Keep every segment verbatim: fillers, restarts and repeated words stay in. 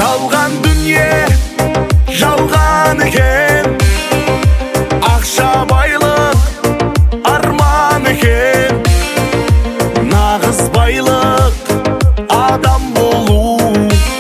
Жалған дүние, жалған екен. Ақша байлық арман екен. Нағыз байлық адам болу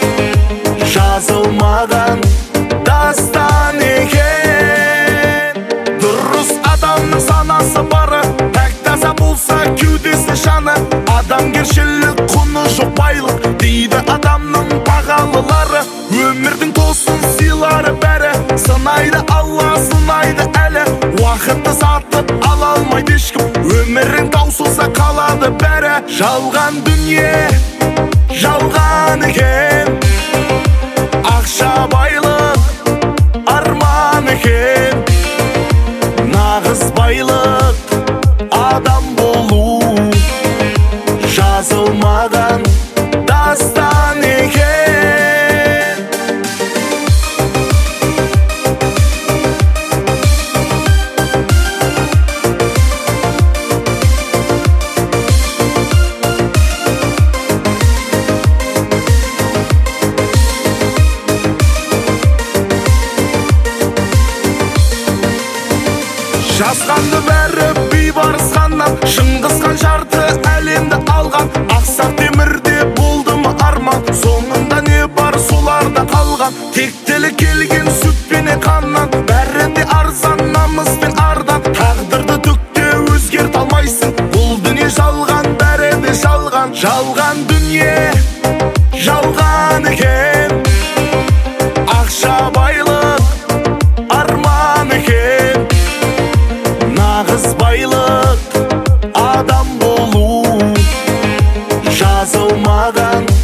жазылмаған дастан екен. Дұрыс адамның санасы бары, пәк таза болса кеудесі жаны. Адамгершілік құны жоқ байлық дейді адамның бағалылары. Өмірдің тосын сыйлары бәрі, сынайды Алла, сынайды әлі. Уақытты сатып ала алмайды ешкім, өмірің таусылса қалады бәрі. Жалған дүние, жалған екен. Ақша байлық арман екен. Нағыз байлық адам болу жазылмаған дастан екен. Жазғанды бәрі бейбарыс ханнан, Шыңғыс хан жарты әлемді алған. Ақсақ темірде болды ма арман, соңында не бар соларда қалған. Тектілі келген сүт пен қаннан, бәрі де арзан, намыс пен ардан. Тағдырды түкте өзгерте алмайсың, бұл дүние жалған, бәрі де жалған. Жалған дүние, жалған екен. Ақша байлық арман екен. Нағыз байлық адам болу жазылмаған